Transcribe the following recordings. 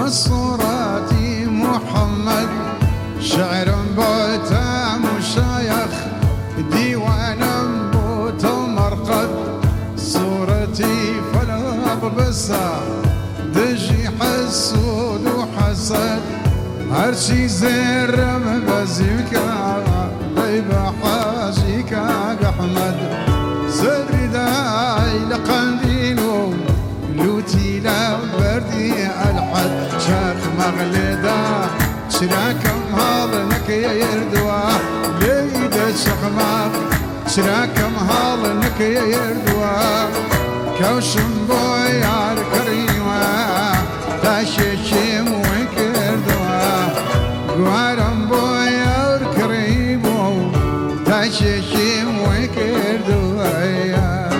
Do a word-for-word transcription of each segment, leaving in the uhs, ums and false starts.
والصورة محمد شعر بوتا مشايخ ديوان بوتا مرقد صورتي فلا ببسا دجي حسود وحسد هرشي زرم بزيكا بيبا حاجيكا أحمد زري داي لقنديلو لوتي لا بردي الحد شاك مغلدا شراكم هالنك يردوا ليدا شخماك شراكم هالنك يردوا كوشم بويار كريما تاشيشيم وكردوا قوارم بويار كريمو تاشيشيم وكردوا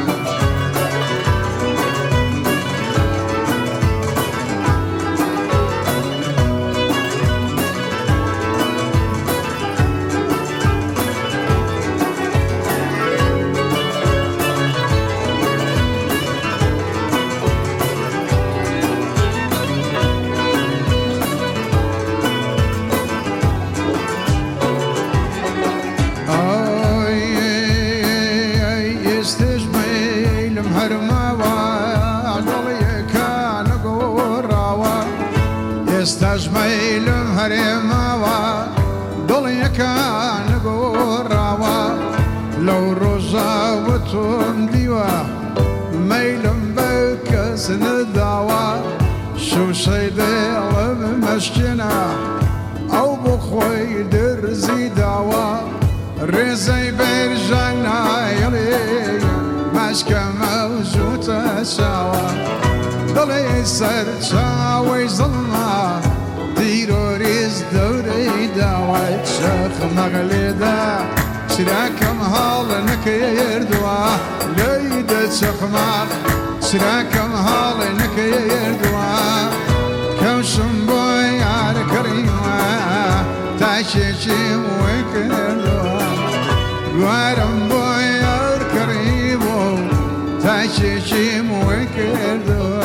استجميل هرموا ضلي كان قراوا لو رجاوتهم ديوا ميلم بكس نداوا شو شيدي مشجنا او بخوي درزي داوا رزي برجنا يلي مشكا موجود شاوا ضلي سر شاوي ظلمه ديروريز دوري داوات شاخ مغلدا شراكم هالنك يردوا ليدا شخماق شراكم هالنك يردوا كوشم بويار كريما تاشيشيم وكردوا وارم بويار كريمو تاشيشيم وكردوا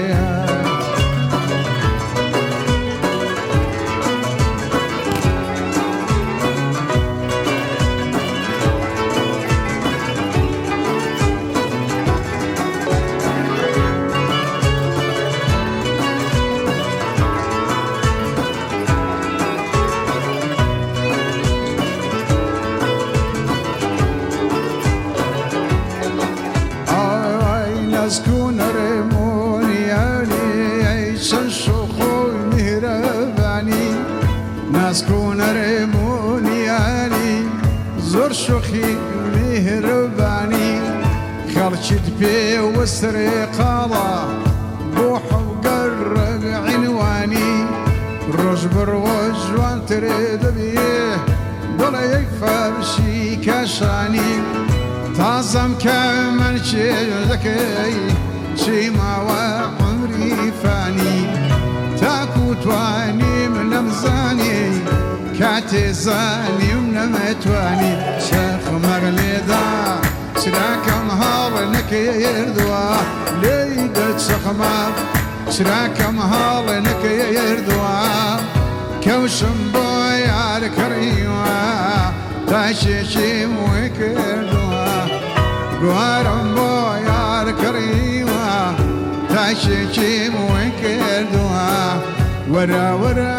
نسكون ريمونياني عيشن شخوي مهرباني نسكون ريمونياني زور شخي مهرباني خرشت بي وسرقالا بوح وقرق عنواني رجبر وجوان تريد بيه ضلي فرشي كشاني تعظم كمن شيلكي شيما وعمري فاني تاكوت واني من مزاني كاتزاني من متواني شيخ مغلدا شراكم هالنك يردوا ليدة شخماق شراكم هالنك يردوا كوشم بويار كريما تاشيشيم وكردوا قوارم بويار كريما تاشيشيم وكردوا ورا ورا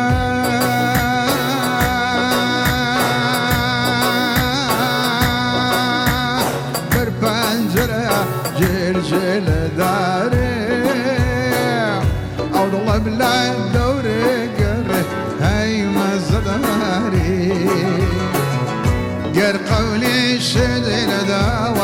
بربنجرة جيل جيل داري أو الله بلا دوري قري هاي مزداري قر قولي شدل دوا